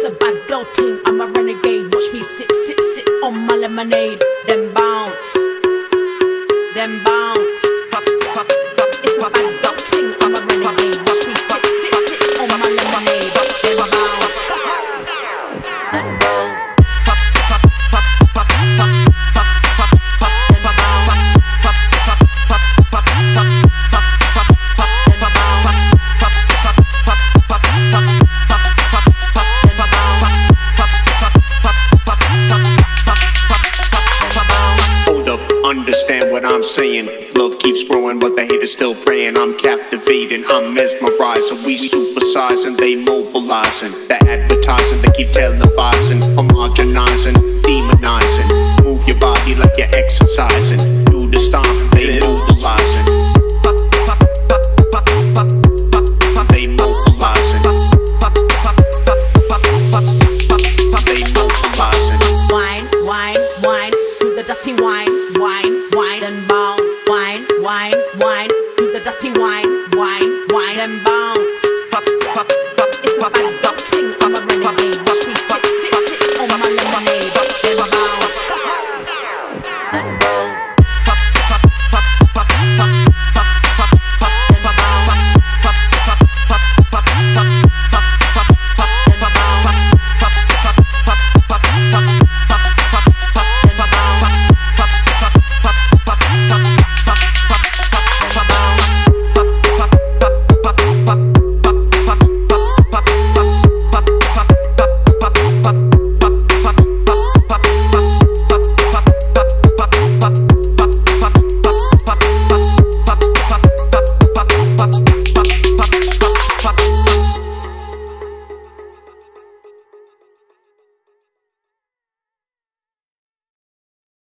a bad girl thing, I'm a renegade. Watch me sip, sip, sip on my lemonade. Then bounce, then bounce. It's a bad girl thing, I'm a renegade. Watch me sip, sip, sip on my lemonade. Then bounce, then bounce. Understand what I'm saying. Love keeps growing, but the haters still praying. I'm captivating, I'm mesmerizing. We supersizing, they mobilizing. The advertising, they keep televising. Homogenizing, demonizing. Move your body like you're exercising. Do the stomp, they mobilizing. They mobilizing. They mobilizing. Wine, wine, wine, do the dirty wine. Wine, wine and bounce. Wine, wine, wine. Do the dirty wine. Wine, wine and bounce. It's a bad dog thing, I'm a renegade.